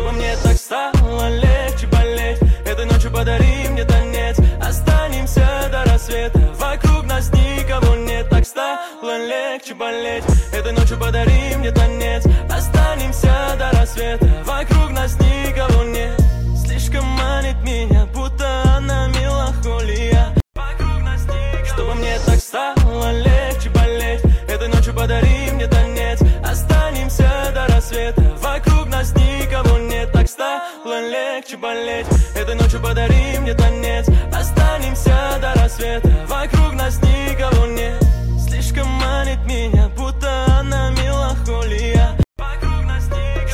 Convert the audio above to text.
Чтобы мне так стало легче болеть. Этой ночью подари мне танец. Останемся до рассвета. Вокруг нас никого нет. Так стало легче болеть. Этой ночью подари мне танец. Останемся до рассвета. Вокруг нас никого нет. Слишком манит меня, будто она меланхолия. Вокруг нас никого. Чтобы мне так стало легче болеть. Этой ночью подари мне танец. Останемся до рассвета. Вокруг нас никого нет. Так стало легче болеть. Этой ночью подари мне танец. Останемся до рассвета. Вокруг нас никого нет. Слишком манит меня.